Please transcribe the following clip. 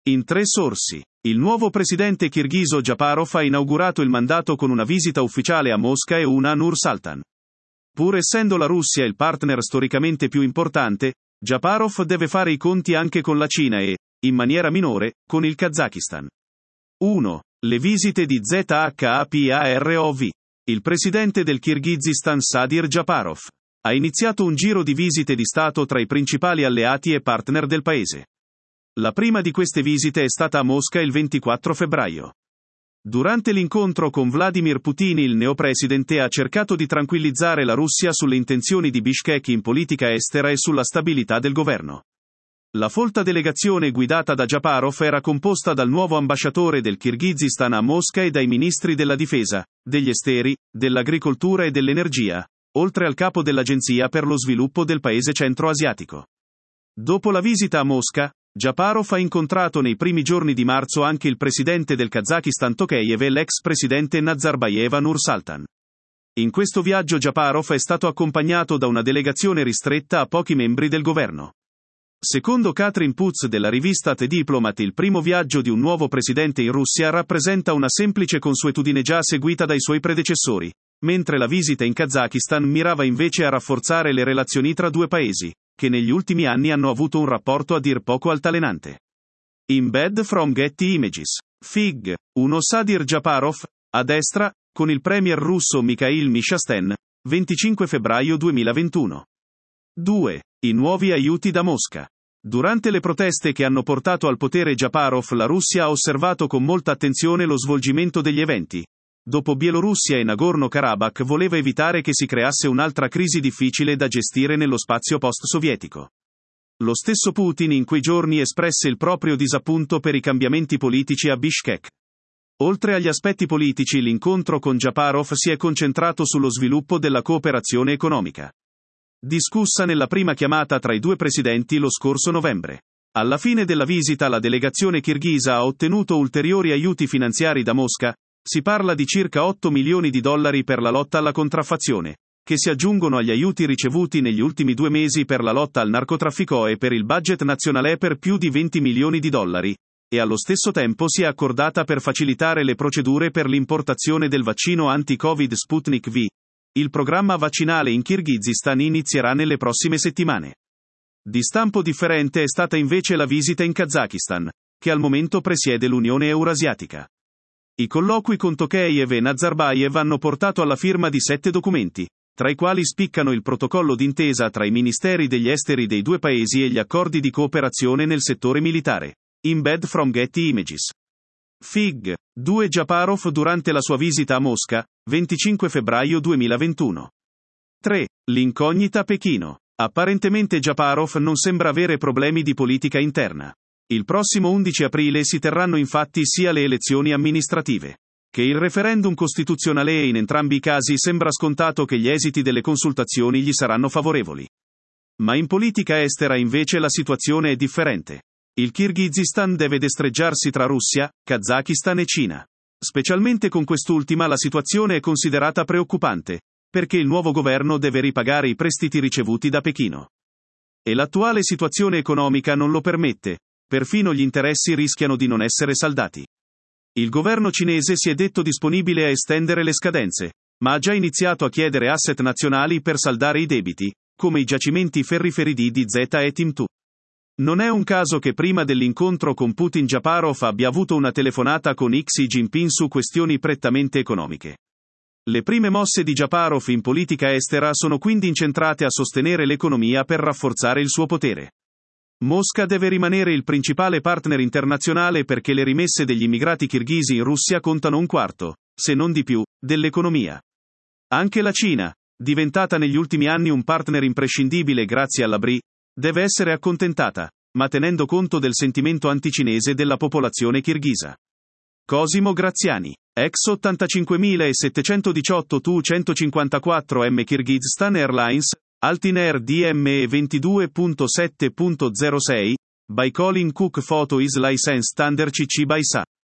In 3 sorsi. Il nuovo presidente kirghizo Japarov ha inaugurato il mandato con una visita ufficiale a Mosca e una a Nur-Sultan. Pur essendo la Russia il partner storicamente più importante, Japarov deve fare i conti anche con la Cina e, in maniera minore, con il Kazakistan. 1. Le visite di ZHAPAROV. Il presidente del Kirghizistan Sadir Japarov ha iniziato un giro di visite di Stato tra i principali alleati e partner del paese. La prima di queste visite è stata a Mosca il 24 febbraio. Durante l'incontro con Vladimir Putin, il neopresidente ha cercato di tranquillizzare la Russia sulle intenzioni di Bishkek in politica estera e sulla stabilità del governo. La folta delegazione guidata da Japarov era composta dal nuovo ambasciatore del Kirghizistan a Mosca e dai ministri della difesa, degli esteri, dell'agricoltura e dell'energia, oltre al capo dell'Agenzia per lo sviluppo del paese centro-asiatico. Dopo la visita a Mosca, Japarov ha incontrato nei primi giorni di marzo anche il presidente del Kazakistan Tokayev e l'ex presidente Nazarbayev a Nur-Sultan. In questo viaggio Japarov è stato accompagnato da una delegazione ristretta a pochi membri del governo. Secondo Katrin Putz della rivista The Diplomat, il primo viaggio di un nuovo presidente in Russia rappresenta una semplice consuetudine già seguita dai suoi predecessori, mentre la visita in Kazakistan mirava invece a rafforzare le relazioni tra due paesi, che negli ultimi anni hanno avuto un rapporto a dir poco altalenante. Embed from Getty Images. Fig. 1. Sadir Japarov, a destra, con il premier russo Mikhail Mishustin, 25 febbraio 2021. 2. I nuovi aiuti da Mosca. Durante le proteste che hanno portato al potere Japarov, la Russia ha osservato con molta attenzione lo svolgimento degli eventi. Dopo Bielorussia e Nagorno-Karabakh voleva evitare che si creasse un'altra crisi difficile da gestire nello spazio post-sovietico. Lo stesso Putin in quei giorni espresse il proprio disappunto per i cambiamenti politici a Bishkek. Oltre agli aspetti politici, l'incontro con Japarov si è concentrato sullo sviluppo della cooperazione economica. Discussa nella prima chiamata tra i due presidenti lo scorso novembre. Alla fine della visita la delegazione kirghisa ha ottenuto ulteriori aiuti finanziari da Mosca. Si parla di circa $8 milioni per la lotta alla contraffazione, che si aggiungono agli aiuti ricevuti negli ultimi 2 mesi per la lotta al narcotraffico e per il budget nazionale per più di $20 milioni, e allo stesso tempo si è accordata per facilitare le procedure per l'importazione del vaccino anti-Covid Sputnik V. Il programma vaccinale in Kirghizistan inizierà nelle prossime settimane. Di stampo differente è stata invece la visita in Kazakistan, che al momento presiede l'Unione Eurasiatica. I colloqui con Tokayev e Nazarbayev hanno portato alla firma di 7 documenti, tra i quali spiccano il protocollo d'intesa tra i ministeri degli esteri dei due paesi e gli accordi di cooperazione nel settore militare. Embed from Getty Images. Fig. 2. Japarov durante la sua visita a Mosca, 25 febbraio 2021. 3. L'incognita Pechino. Apparentemente Japarov non sembra avere problemi di politica interna. Il prossimo 11 aprile si terranno infatti sia le elezioni amministrative che il referendum costituzionale e in entrambi i casi sembra scontato che gli esiti delle consultazioni gli saranno favorevoli. Ma in politica estera invece la situazione è differente. Il Kirghizistan deve destreggiarsi tra Russia, Kazakistan e Cina. Specialmente con quest'ultima la situazione è considerata preoccupante, perché il nuovo governo deve ripagare i prestiti ricevuti da Pechino. E l'attuale situazione economica non lo permette. Perfino gli interessi rischiano di non essere saldati. Il governo cinese si è detto disponibile a estendere le scadenze, ma ha già iniziato a chiedere asset nazionali per saldare i debiti, come i giacimenti ferriferidi di ZE-Tim2. Non è un caso che prima dell'incontro con Putin Japarov abbia avuto una telefonata con Xi Jinping su questioni prettamente economiche. Le prime mosse di Japarov in politica estera sono quindi incentrate a sostenere l'economia per rafforzare il suo potere. Mosca deve rimanere il principale partner internazionale perché le rimesse degli immigrati kirghisi in Russia contano 1/4, se non di più, dell'economia. Anche la Cina, diventata negli ultimi anni un partner imprescindibile grazie alla BRI, deve essere accontentata, ma tenendo conto del sentimento anticinese della popolazione kirghisa. Cosimo Graziani. Ex 85.718 Tu-154 M Kyrgyzstan Airlines, Altinair DME 22.7.06, by Colin Cook Photo is licensed under CC by SA.